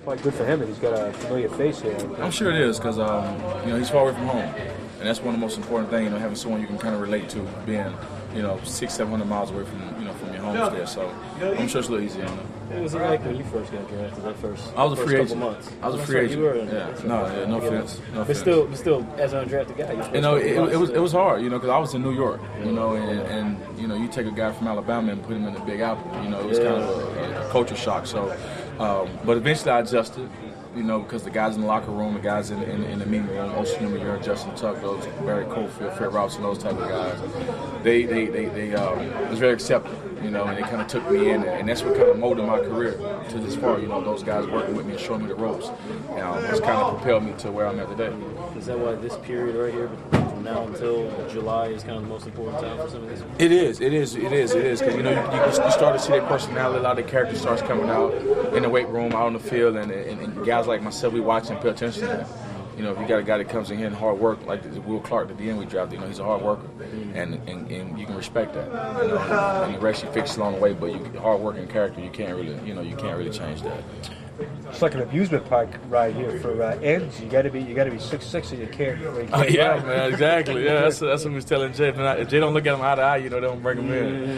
Probably good for him that he's got a familiar face here. I'm sure it is because he's far away from home, and that's one of the most important things. Having someone you can kind of relate to, being 600-700 miles away from from your home there. So I'm sure it's a little easier. What was it like when you first got drafted? I was a free agent. Months? I was a free agent. You were no offense. But still, as an undrafted guy, it was hard, because I was in New York, and you take a guy from Alabama and put him in the Big Apple, it was kind of a culture shock. So, but eventually I adjusted. Because the guys in the locker room, the guys in the meeting room, Oshie Nunn, Justin Tuck, those Barry Cofield, Fred Robson, those type of guys, they was very accepting, and they kind of took me in, and that's what kind of molded my career to this far. Those guys working with me and showing me the ropes, it's kind of propelled me to where I'm at today. Is that why this period right here, from now until July, is kind of the most important time for some of these? It is, because you start to see their personality, a lot of the character starts coming out in the weight room, out on the field, and guys like myself, we watch and pay attention to that. If you got a guy that comes in here and hard work, like Will Clark at the end we drafted, he's a hard worker, and you can respect that. And the rest you fix along the way, but hard working character, you can't really change that. It's like an amusement park ride here for ends. You got to be 6'6" and you can't. Yeah, man, exactly. Yeah, that's what we was telling Jay. If Jay don't look at him eye to eye, they don't bring him in.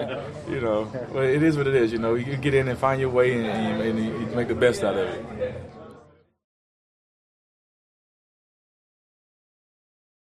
Well, it is what it is. You get in and find your way, and you make the best out of it.